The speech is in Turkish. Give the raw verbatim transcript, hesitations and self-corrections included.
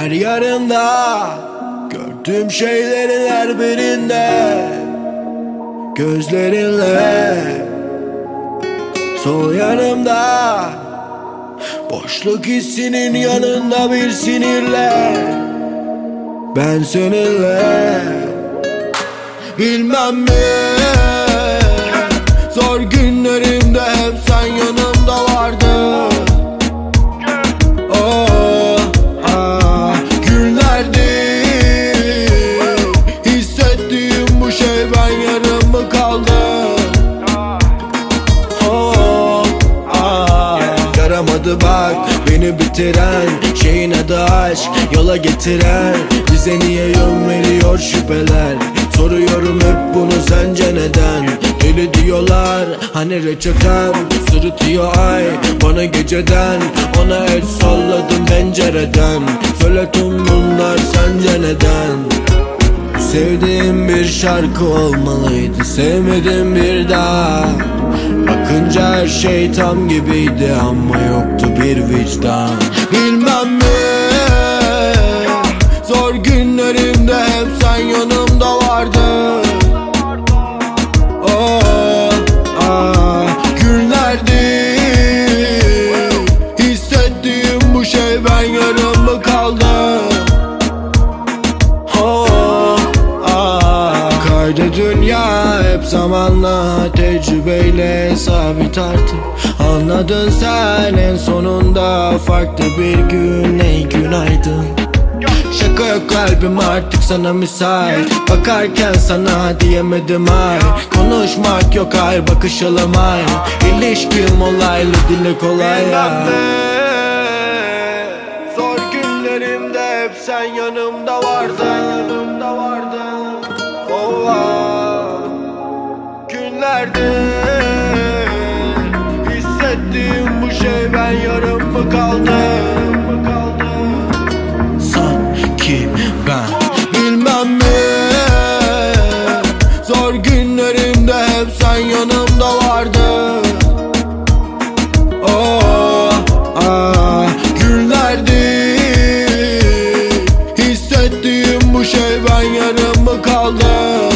Her yarında gördüğüm şeylerin her birinde gözlerinle. Sol yanımda boşluk hissinin yanında bir sinirle. Ben seninle bilmem mi, zor günlerimde hep sen yanımda vardın. Oh, ah, günlerdi hissettiğim bu şey, ben yarım mı kaldım? Oh, ah, yaramadı bak beni bitiren şeyin adı aşk, yola getiren bize niye yön veriyor şüpheler. Soruyorum hep bunu, sence neden? Deli diyorlar hani reçetem, sırıtıyor ay bana geceden. Ona el salladım pencereden, söyle tüm bunlar sence neden? Sevdiğim bir şarkı olmalıydı, sevmedim bir daha. Bakınca her şey tam gibiydi ama yoktu bir vicdan. Bilmem mi, zor günlerimde hep sen yanımda vardın. Oh, ah, günlerdi hissettiğim bu şey, ben yarım mı kaldım? Oh, ah, kaydı dünya hep zamanla, tecrübeyle sabit artık. Anladın sen en sonunda, farklı bir gün, ey günaydın. Şaka yok kalbim artık sana müsait, bakarken sana diyemedim ay. Konuşmak yok hayır, bakışalım ay. İlişkim olaylı, dile kolay ya. Zor günlerimde hep sen yanımda vardın, yanımda vardın. Oh, ah, günlerde hissettiğim bu şey, ben yarım mı kaldım? Sanki ben bilmem mi, zor günlerimde hep sen yanımda vardın. Oh, ah, günlerdi hissettiğim bu şey, ben yarım mı kaldım?